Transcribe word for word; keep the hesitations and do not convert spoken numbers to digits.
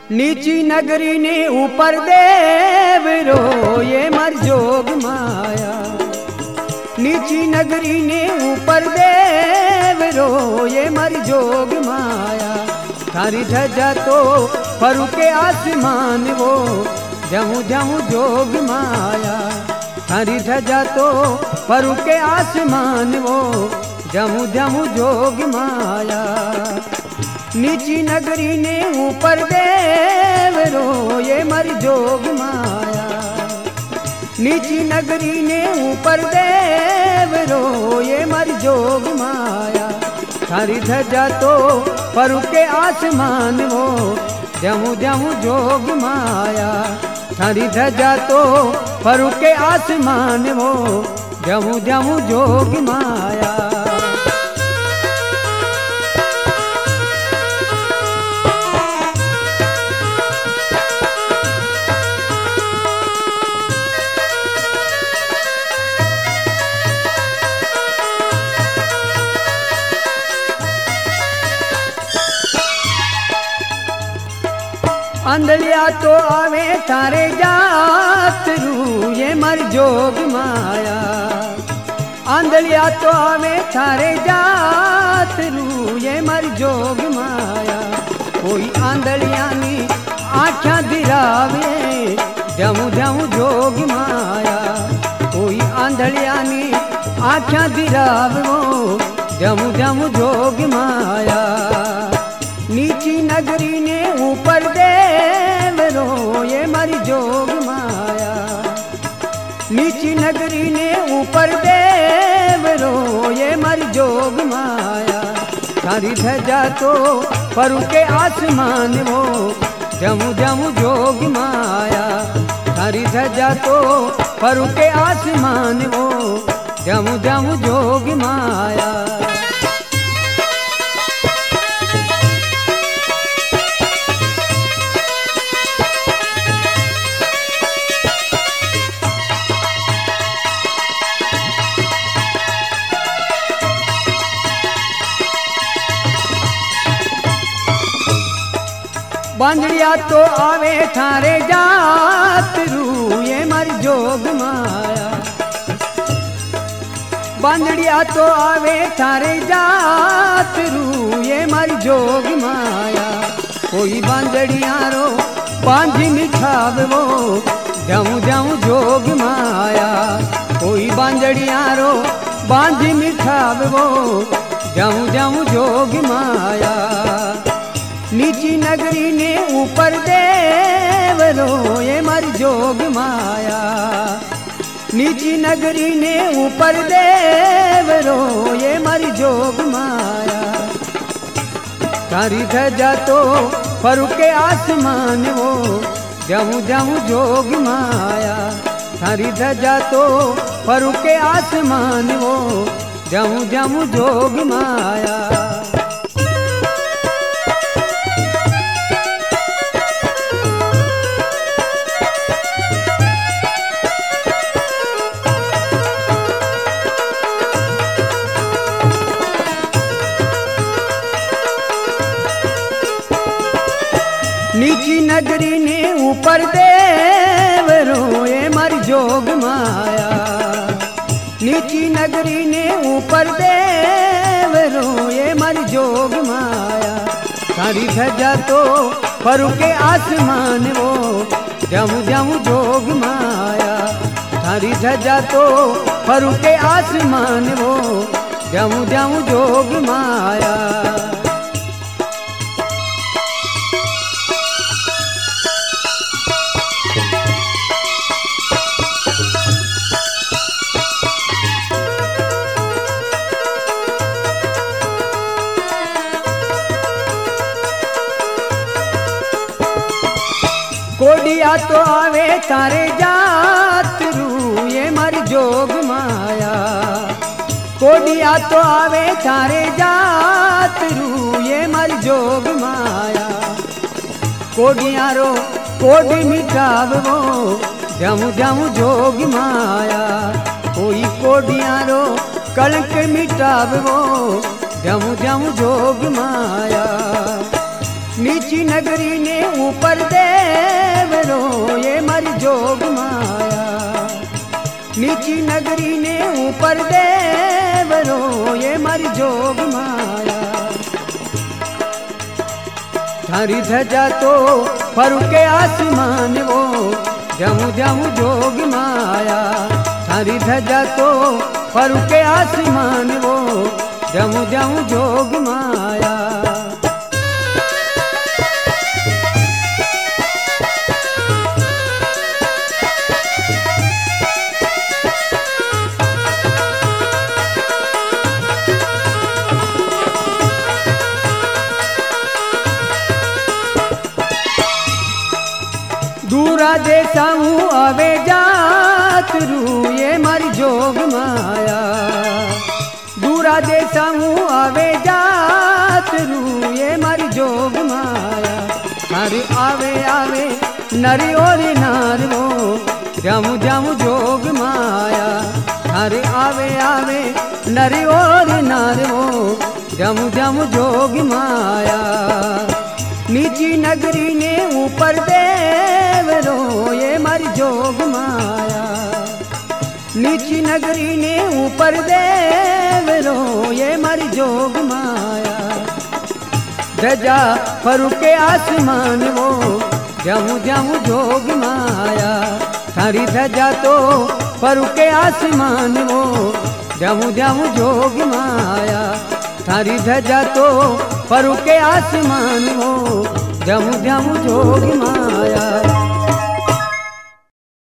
नीची नगरी ने ऊपर देव रो ये मर जोग माया। नीची नगरी ने ऊपर देव रो ये मर जोग माया। थारी ध्वजा तो फरू के आसमान वो जमू जमू जोग माया। थारी ध्वजा तो फरू के आसमान वो जमू जमू जोग माया। नीची नगरी ने ऊपर देव रो ये मर जोग माया। नीची नगरी ने ऊपर देव रो ये मर जोग माया। थारी ध्वजा तो फरू के आसमान वो जमू जमू जोग माया। थारी ध्वजा तो फरू के आसमान वो जमू जमू जोग माया। आंधलिया तो आवे थारे जात रू ये मर जोग माया। आंधलिया तो आवे थारे जात रू ये मर जोग माया। कोई आंधलिया नी आँखा दिरावे जमू जमू जोग माया। कोई आंधलिया नी आँखा दिरावे वो जमू जमू जोग माया। नीची नगरी ने ऊपर देव रो ये मर जोग माया। नीची नगरी ने ऊपर देव रो ये मर जोग माया। थारी ध्वजा तो फरू के आसमान वो जमू जमू जोग माया। थारी ध्वजा तो फरू के आसमान वो जमू जमू जोग माया। बांधड़िया तो आवे थारे जात रू ये मर जोग माया। बांधड़िया तो आवे थारे जात रू ये मर जोग माया। कोई बांधड़िया रो बांध मिठाव वो जमू जमू जोग माया। कोई बांधड़िया रो बांध मिठाव वो जमू जमू जोग माया। नीची नगरी ने ऊपर देव रो ये मर जोग माया। नीची नगरी ने ऊपर देव रो ये मर जोग माया। थारी ध्वजा तो फरू के आसमान वो जमू जमू जोग माया। थारी ध्वजा तो फरू के आसमान वो जमू जमू जोग माया। नीची नगरी ने ऊपर देव रो ये मर जोग माया। नीची नगरी ने ऊपर देव रो ये मर जोग माया। थारी ध्वजा तो फरू के आसमान वो जमू जमू जोग माया। थारी ध्वजा तो फरू के आसमान वो जमू जमू जोग माया। कोडिया तो आवे तारे जात रू ये मर जोग माया। कोडिया तो आवे तारे जात रू ये मर जोग माया। कोडिया रो कोडी मिटाव वो जमू जमू जोग माया। कोई कोडिया रो कलंक मिटाव वो जमू जमू जोग माया। नीची नगरी ने ऊपर देव रोए मर जोग माया। नीची नगरी ने ऊपर देव रोए मर जोग माया। थारी धजा तो फरुके आसमान वो जमु जमु जोग माया। थारी धजा तो फरुके आसमान वो जमु जमु जोग माया। दूरा देसा हूँ आवे जात रूए मर जोग माया। दूरा देसा हूँ आवे जात रूए मर जोग माया। हर आवे आवे नरी और नार वो जमु जमु जोग माया। हर आवे आवे नरी और नार वो जमु जमु जोग माया। नीची नगरी ने ऊपर देव रोए मर जोग माया। नीची नगरी ने ऊपर देव रोए मर जोग माया। धजा फरुके आसमान वो जमु जमु जोग माया। थारी धजा तो फरुके आसमान वो जमु जमु जोग माया। थारी धजा तो फरुके आसमान वो जमु जमु जोग माया।